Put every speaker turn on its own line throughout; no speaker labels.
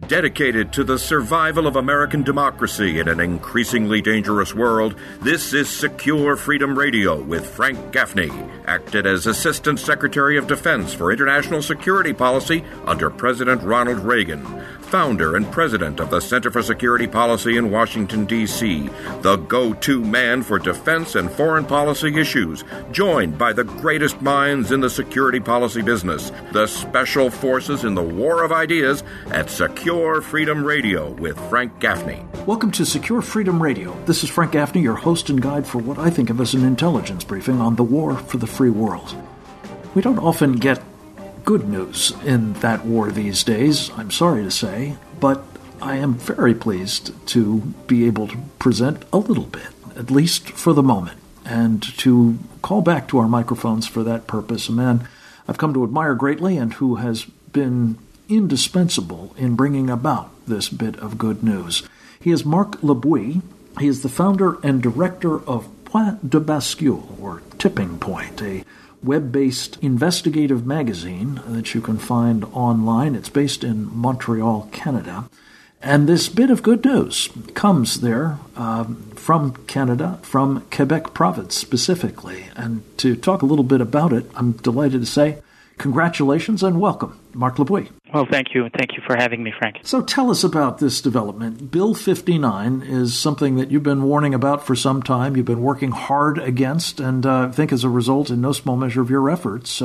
Dedicated to the survival of American democracy in an increasingly dangerous world, this is Secure Freedom Radio with Frank Gaffney, acted as Assistant Secretary of Defense for International Security Policy under President Ronald Reagan, founder and president of the Center for Security Policy in Washington, D.C., the go-to man for defense and foreign policy issues, joined by the greatest minds in the security policy business, the special forces in the war of ideas at Secure Freedom Radio with Frank Gaffney.
Welcome to Secure Freedom Radio. This is Frank Gaffney, your host and guide for what I think of as an intelligence briefing on the war for the free world. We don't often get good news in that war these days, I'm sorry to say, but I am very pleased to be able to present a little bit, at least for the moment, and to call back to our microphones for that purpose a man I've come to admire greatly and who has been indispensable in bringing about this bit of good news. He is Marc Labouie. He is the founder and director of Point de Bascule, or Tipping Point, a web-based investigative magazine that you can find online. It's based in Montreal, Canada. And this bit of good news comes there from Canada, from Quebec province specifically. And to talk a little bit about it, I'm delighted to say congratulations and welcome, Marc Labouie.
Well, thank you. Thank you for having me, Frank.
So tell us about this development. Bill 59 is something that you've been warning about for some time. You've been working hard against, and I think as a result, in no small measure of your efforts,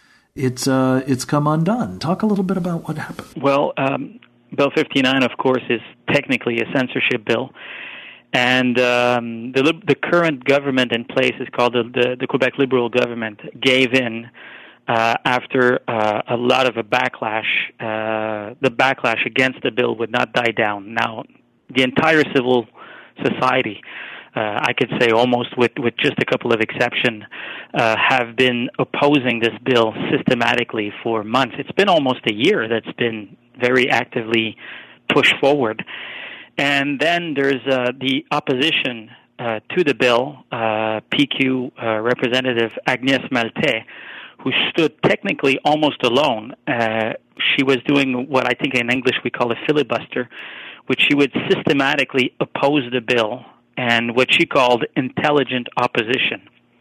it's come undone. Talk a little bit about what happened.
Well, Bill 59, of course, is technically a censorship bill. And the current government in place is called the Quebec Liberal government, gave in after a lot of a backlash. The backlash against the bill would not die down. Now, the entire civil society, I could say almost with just a couple of exceptions, have been opposing this bill systematically for months. It's been almost a year that's been very actively pushed forward. And then there's the opposition to the bill, PQ Representative Agnès Maltais, who stood technically almost alone. She was doing what I think in English we call a filibuster, which she would systematically oppose the bill and what she called intelligent opposition.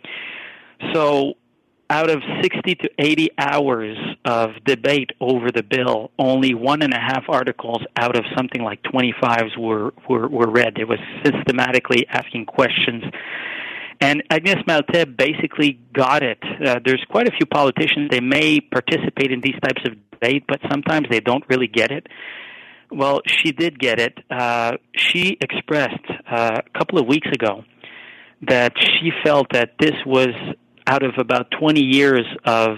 So out of 60 to 80 hours of debate over the bill, only 1.5 articles out of something like 25 were read. It was systematically asking questions. And Agnès Maltais basically got it. There's quite a few politicians, they may participate in these types of debate, but sometimes they don't really get it. Well, she did get it. She expressed a couple of weeks ago that she felt that this was, out of about 20 years of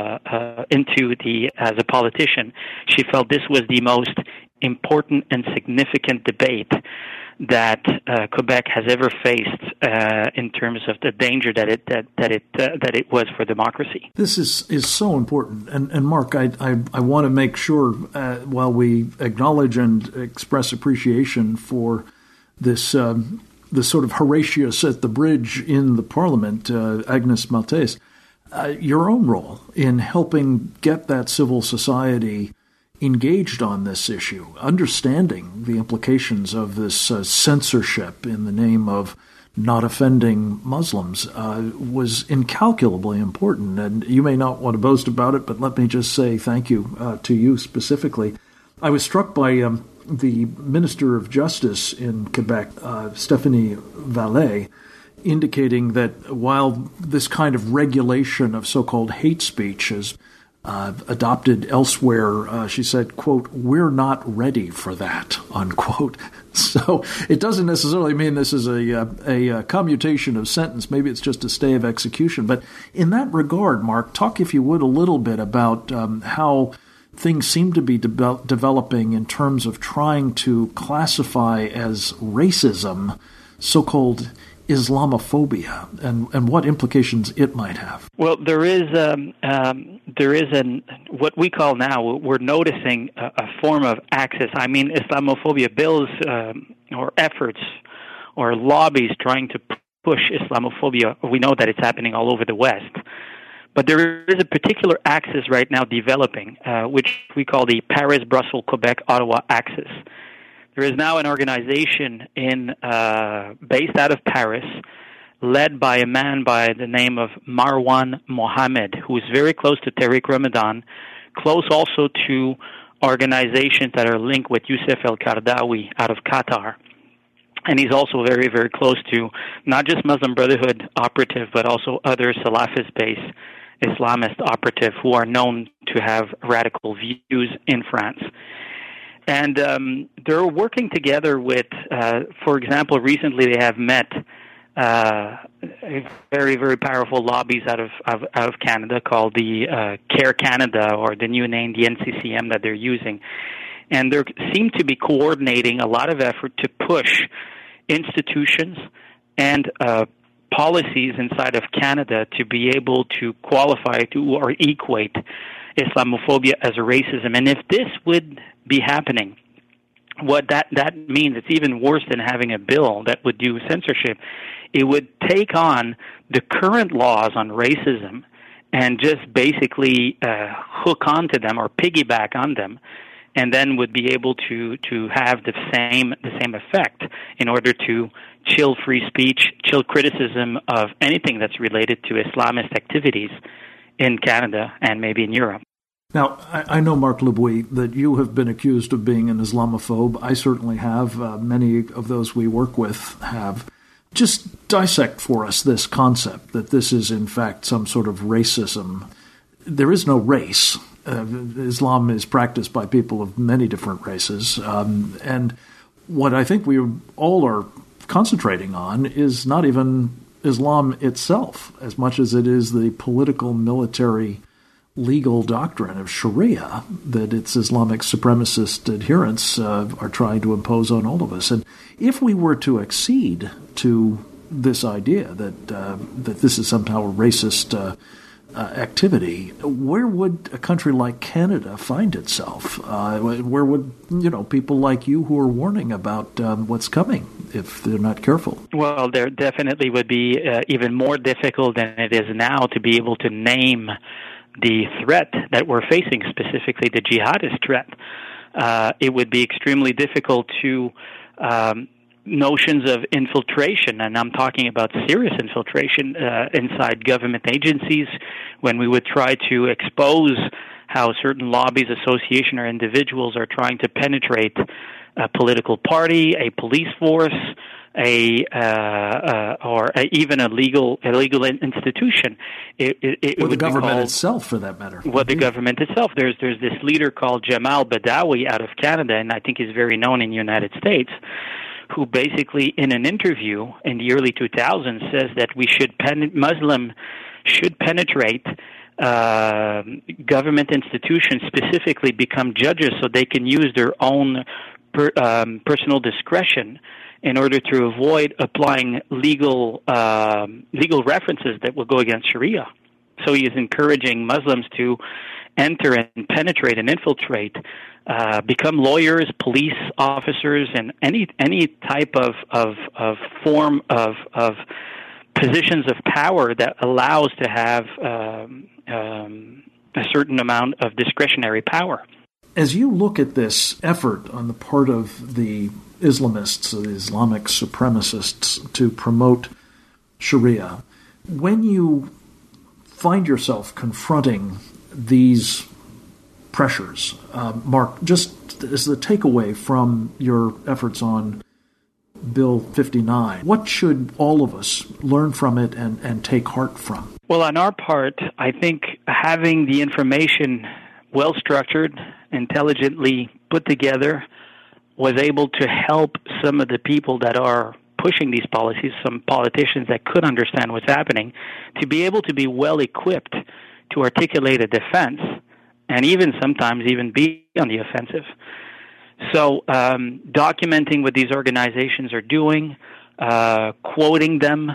as a politician, she felt this was the most important and significant debate that Quebec has ever faced in terms of the danger that it was for democracy.
This is so important, and Marc, I want to make sure while we acknowledge and express appreciation for this sort of Horatius at the bridge in the Parliament, Agnès Maltais, your own role in helping get that civil society engaged on this issue, understanding the implications of this censorship in the name of not offending Muslims was incalculably important. And you may not want to boast about it, but let me just say thank you to you specifically. I was struck by the Minister of Justice in Quebec, Stéphanie Vallée, indicating that while this kind of regulation of so-called hate speech is adopted elsewhere, she said, quote, "We're not ready for that," unquote. So it doesn't necessarily mean this is a commutation of sentence. Maybe it's just a stay of execution. But in that regard, Marc, talk, if you would, a little bit about how things seem to be developing in terms of trying to classify as racism so-called Islamophobia and what implications it might have.
Well, there is what we call now, we're noticing a form of access. I mean, Islamophobia bills or efforts or lobbies trying to push Islamophobia. We know that it's happening all over the West. But there is a particular axis right now developing, which we call the Paris, Brussels, Quebec, Ottawa axis. There is now an organization based out of Paris, led by a man by the name of Marwan Mohammed, who is very close to Tariq Ramadan, close also to organizations that are linked with Youssef El-Qaradawi out of Qatar. And he's also very, very close to not just Muslim Brotherhood operative, but also other Salafist-based Islamist operative who are known to have radical views in France. And they're working together with, for example, recently they have met very, very powerful lobbies out of Canada called the CARE Canada, or the new name, the NCCM, that they're using. And they seem to be coordinating a lot of effort to push institutions and policies inside of Canada to be able to qualify to or equate Islamophobia as a racism. And if this would be happening, what that means, it's even worse than having a bill that would do censorship. It would take on the current laws on racism and just basically hook onto them or piggyback on them, and then would be able to have the same effect in order to chill free speech, chill criticism of anything that's related to Islamist activities in Canada and maybe in Europe.
Now, I know, Marc Lebouy, that you have been accused of being an Islamophobe. I certainly have. Many of those we work with have. Just dissect for us this concept that this is, in fact, some sort of racism. There is no race. Islam is practiced by people of many different races. And what I think we all are concentrating on is not even Islam itself, as much as it is the political, military, legal doctrine of Sharia that its Islamic supremacist adherents are trying to impose on all of us. And if we were to accede to this idea that this is somehow a racist activity, where would a country like Canada find itself? Where would people like you who are warning about what's coming if they're not careful?
Well, there definitely would be even more difficult than it is now to be able to name the threat that we're facing, specifically the jihadist threat. It would be extremely difficult to notions of infiltration, and I'm talking about serious infiltration inside government agencies, when we would try to expose how certain lobbies, associations, or individuals are trying to penetrate a political party, a police force, or even a legal institution.
Or the government itself, for that matter.
Well, the government itself. There's this leader called Jamal Badawi out of Canada, and I think he's very known in the United States, who basically, in an interview in the early 2000s, says that Muslim should penetrate government institutions, specifically become judges, so they can use their own personal discretion in order to avoid applying legal references that will go against Sharia. So he is encouraging Muslims to enter and penetrate and infiltrate, become lawyers, police officers, and any type of form of positions of power that allows to have a certain amount of discretionary power.
As you look at this effort on the part of the Islamists, the Islamic supremacists, to promote Sharia, when you find yourself confronting these pressures, Marc, just as the takeaway from your efforts on Bill 59, what should all of us learn from it and take heart from?
Well, on our part, I think having the information well-structured, intelligently put together, was able to help some of the people that are pushing these policies, some politicians that could understand what's happening, to be able to be well-equipped to articulate a defense, and even sometimes even be on the offensive. So documenting what these organizations are doing, quoting them,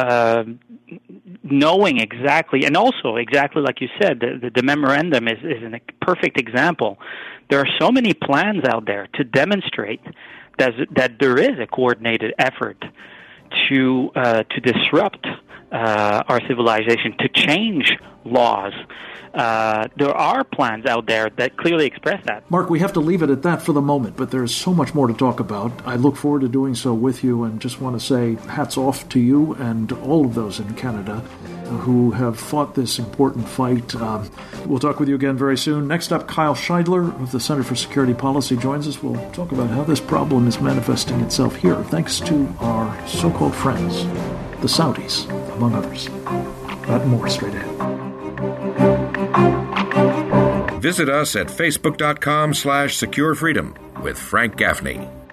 knowing exactly, and also exactly like you said, the memorandum is a perfect example. There are so many plans out there to demonstrate that there is a coordinated effort to disrupt our civilization, to change laws. There are plans out there that clearly express that.
Mark, we have to leave it at that for the moment, but there's so much more to talk about. I look forward to doing so with you, and just want to say hats off to you and all of those in Canada who have fought this important fight. We'll talk with you again very soon. Next up, Kyle Scheidler of the Center for Security Policy joins us. We'll talk about how this problem is manifesting itself here, thanks to our so-called friends, the Saudis, among others. That and more straight ahead.
Visit us at facebook.com/securefreedom with Frank Gaffney.